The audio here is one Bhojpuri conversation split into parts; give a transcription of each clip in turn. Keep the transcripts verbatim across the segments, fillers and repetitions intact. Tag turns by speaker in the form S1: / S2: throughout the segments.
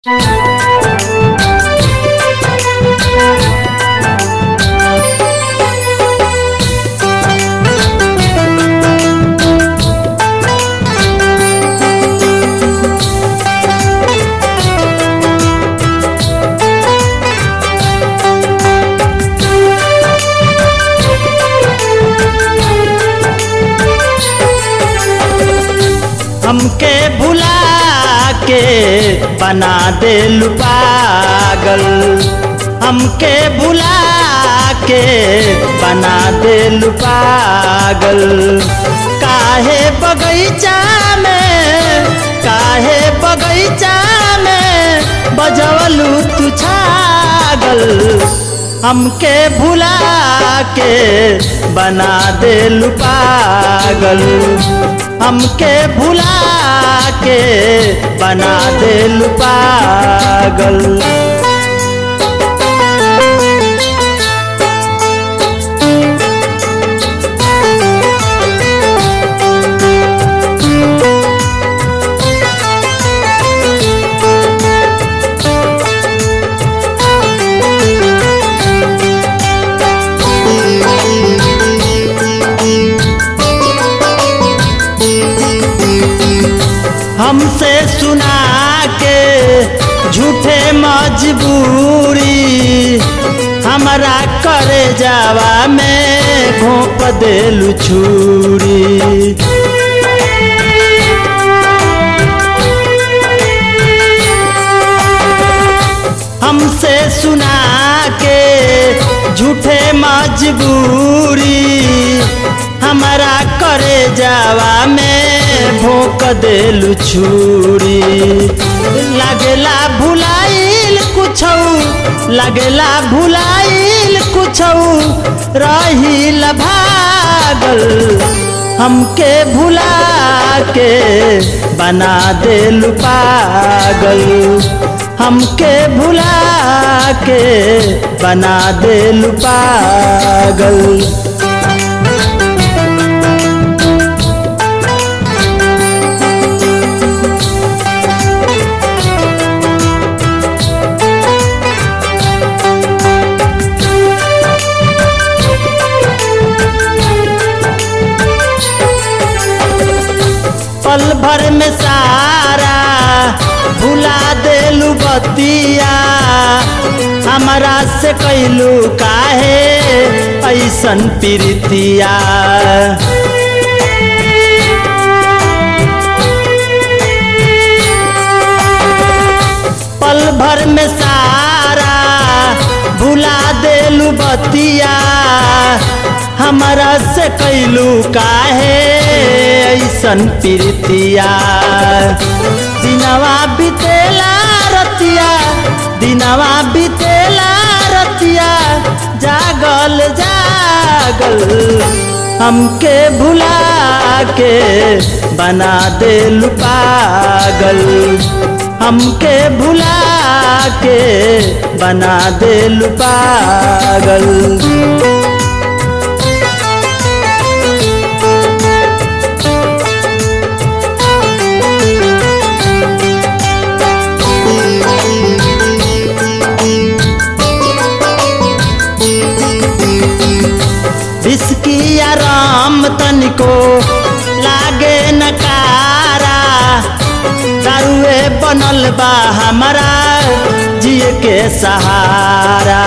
S1: हमके भुला के बना दे पागल, हमके भुला के बना दे पागल। काहे बगीचा में काहे बगीचा में बजवलू तू छागल, हमके भुला के बना दे पागल, हमके भुला के बना दे पागल। हमसे सुना के झूठे मजबूरी, हमरा करे जावा में घोंप देलू छुरी। हमसे सुना के झूठे मजबूरी, हमरा करे जावा में भोंक देलू छुरी। लागेला भुलाइल कुछौ लागेला भुलाइल कुछौ रहिल भागल, हमके भुला के बना देलू पागल, हमके भुला के बना देलू पागल। पल भर में सारा भुला देलू बतिया, हमरा से कैलू काहे ऐसन प्रीतिया। पल भर में सारा भुला देलू बतिया, हमरा से कैलू काहे ऐसन प्रीतिया। दिनवा बितेला रतिया दिनवा बितेला रतिया, जागल जागल, हमके भुला के बना देलू पागल, हमके भुला के बना देलू पागल। विस्की आराम तनिको लागे नकारा, दारुए बनल बा हमारा जिए के सहारा।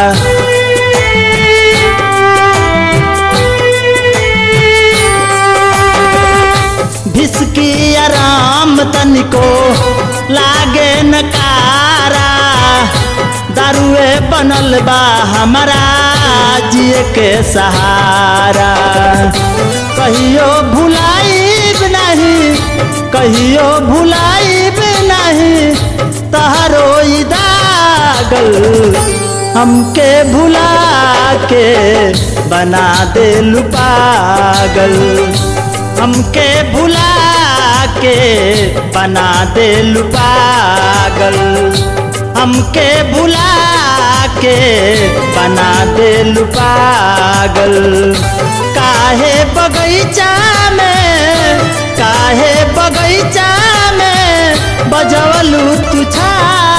S1: विस्की आराम तनिको लागे नकारा, दारुए बनल बा हमारा जिए के सहारा। कहियो भुलाइब नहीं कहियो भुलाइब नहीं तहरो दागल, हमके भुला के बना देलू पागल, हमके भुला के बना देलू पागल, हमके भुला के बना देलू पागल। काहे बगीचा में काहे बगीचा में बजवलू तू छा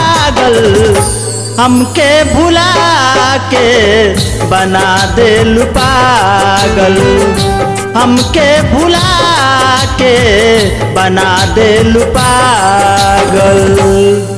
S1: पागल हमके भुला के बना देलू पागल हमके भुला के बना देलू पागल।